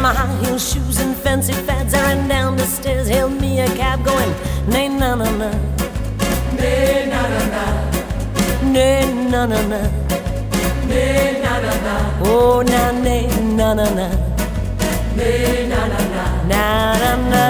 my high heel shoes and fancy fads, I ran down the stairs, hailed me a cab going, nay na na na, nay na na na, nay na na na, nay na na na, oh na nay na na na, nay na na na, na na na.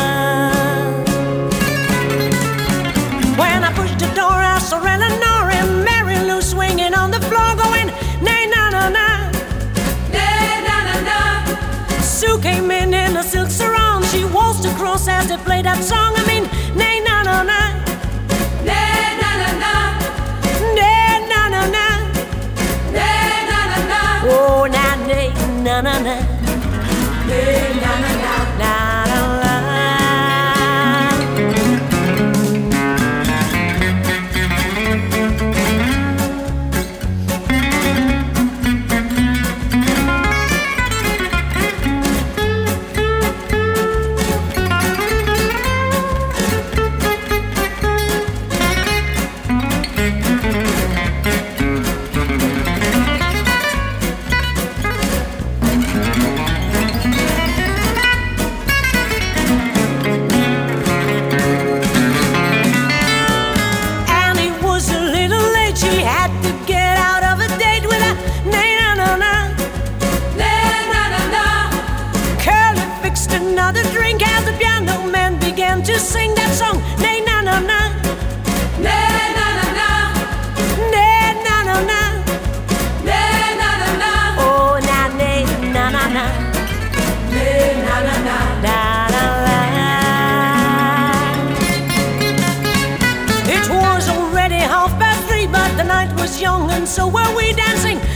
When I pushed the door, I saw Eleanor and Mary Lou swinging on the floor going, nay na na na, nay na na na. Sue came in a silk sarong, she waltzed across as they played that song. I mean, nay na na na, nay na na na, nay na na na, nay na na na, oh na nay na na na, nay na na na, na na na. Another drink as the piano man began to sing that song. Nay na na na, nay na na na, nay na na na, nay na na na, oh na nay na na na, nay na na na, na na na. It was already 3:30, but the night was young and so were we dancing.